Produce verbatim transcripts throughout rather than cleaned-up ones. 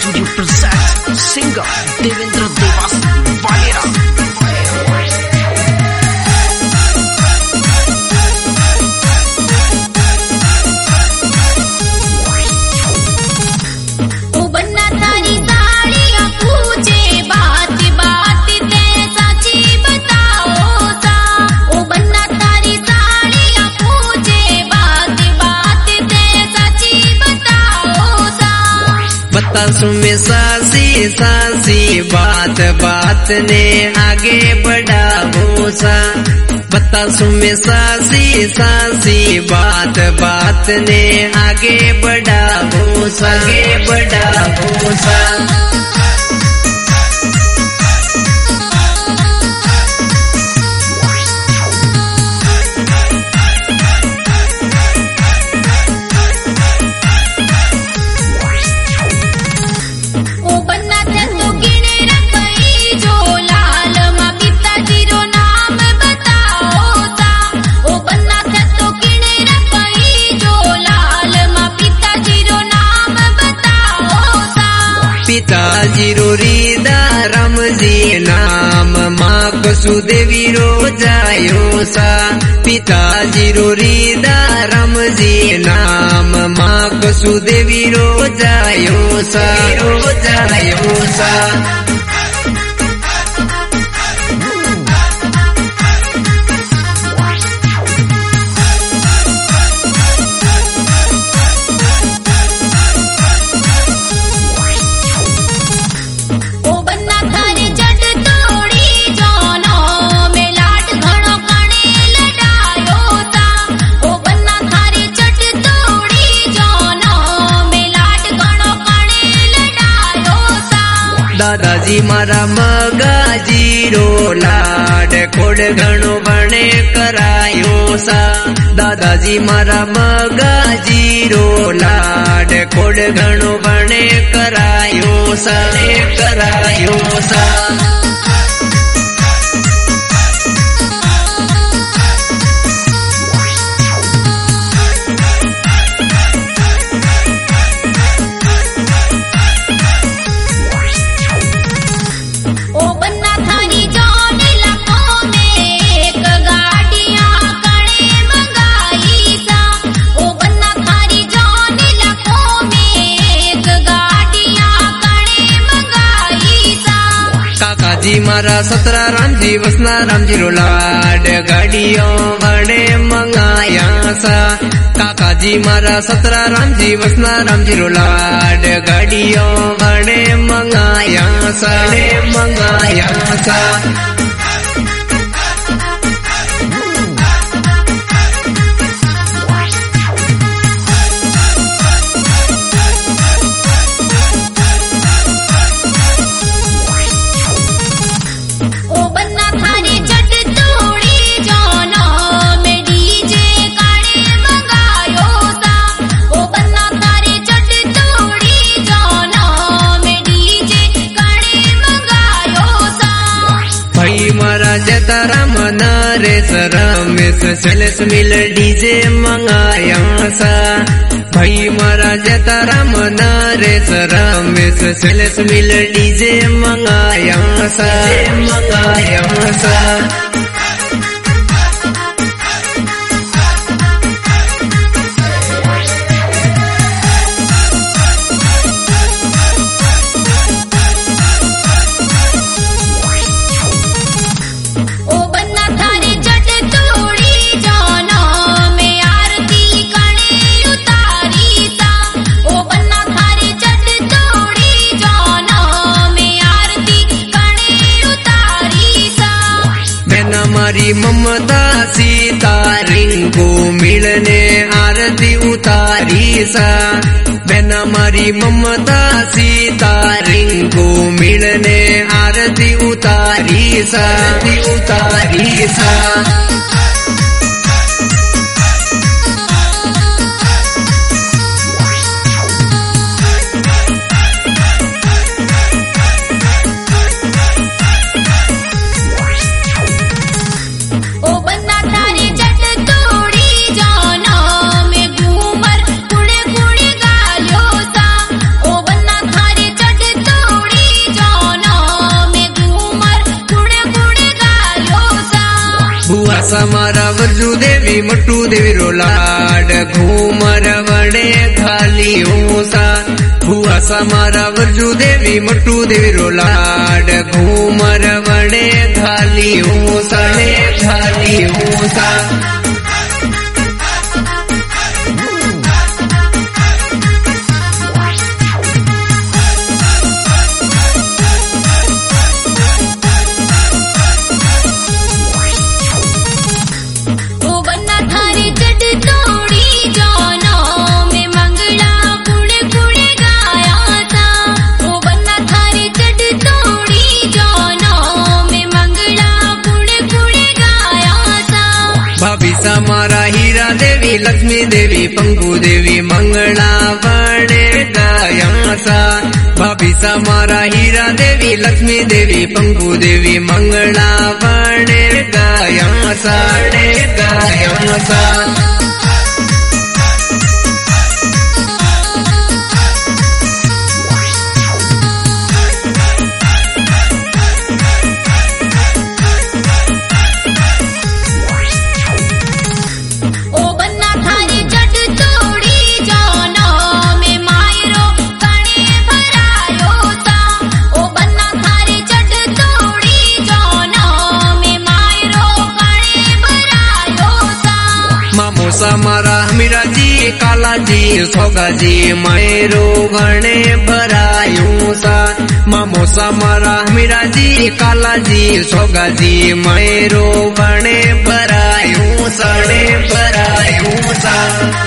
Studio presents singer Devendra Devas Valera. बतासू में सासी सासी बात बात ने आगे बढ़ाओ सा। बतासू में सासी सासी बात बात ने आगे बढ़ाओ सा, आगे बढ़ाओ सा। पिताजी रो रीदा राम जी नाम माँ कसुदेवी रो जायो सा। पिताजी रो रीदा राम जी नाम माँ कसुदेवी रो जायो सा, रो जायो सा। दादाजी मारा मगाजी रो लाड खोड़ घणो बने करायो सा। दादाजी मारा मगाजी रो लाड खोड़ घणो बने करायो सा, करायो सा। जी मारा सतरा राम जी वसना राम जी रो लाड गाड़ियों बड़े मंगाया सा। काका जी मारा सतरा राम जी वसना राम जी रो लाड गाड़ियों बड़े मंगाया सा, मंगाया सा। जताराम नरेश रमेश सैलेश मिल डीजे मंगाया सा। भाई मारा जताराम नरेश रमेश सैलेश मिल डीजे मंगाया सा, मंगाया सा। हमारी ममता सीता रिंकू मिलने आरती उतारी सा। बहन हमारी ममता सीता रिंकू मिलने आरती उतारी सा, उतारी सा। में घूमर कुड़े कुड़े गालियो सा। ओ बन्ना थारी चट भुआसा मारा वर्जू देवी मट्टू देवी रो लाड घूमर वड़े खाली ऊसा भुआसा मारा वर्जू देवी मट्टू देवी रो लाड घूमर वड़े खाली ऊसा खाली ऊसा मारा हीरा देवी लक्ष्मी देवी पंकु देवी मंगला वड़े गाया सा भाभी सा मारा हीरा देवी लक्ष्मी देवी पंकु देवी मंगला वड़े गाया सा गाया सा मारा मीरा जी काला जी सोगा जी मैरो गणे भरायू सा मामोसा मारा मीरा जी काला जी सोगा जी मैरो गणे भरायू सड़े भरायू सा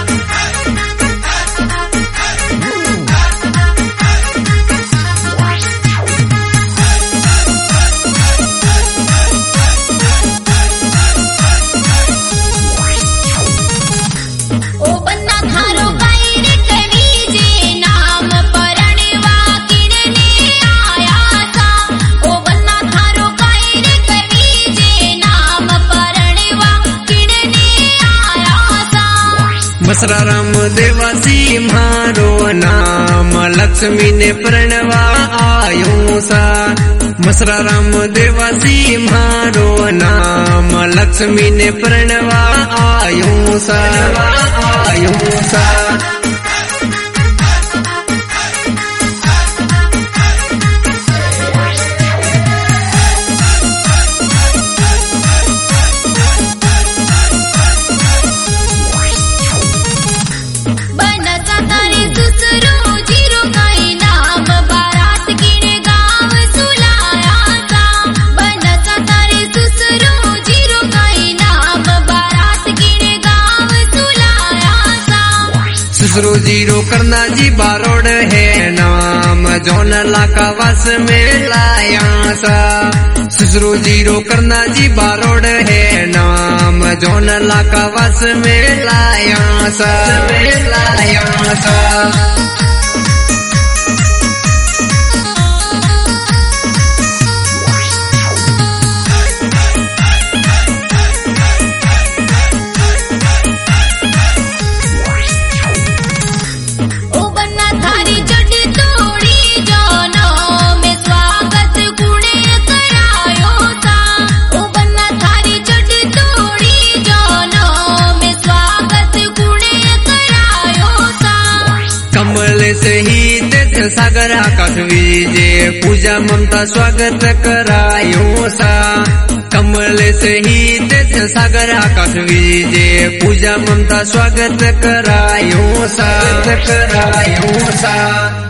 मसरा राम देवासी मारो नाम लक्ष्मी ने प्रणवा आयो सा मसरा राम देवासी मारो नाम लक्ष्मी ने प्रणवा आयो सा आयो सा सुसरो जीरो करना जी बारोड है नाम जोन लाका वस में लाया सा सुसरो जीरो करना जी बारोड है नाम जोन लाका वस में लाया सा लाया सा सागर आकाश विजे पूजा ममता स्वागत करायो सा कमल से ही देश सागर आकाश विजे पूजा ममता स्वागत करायो सा करायो सा।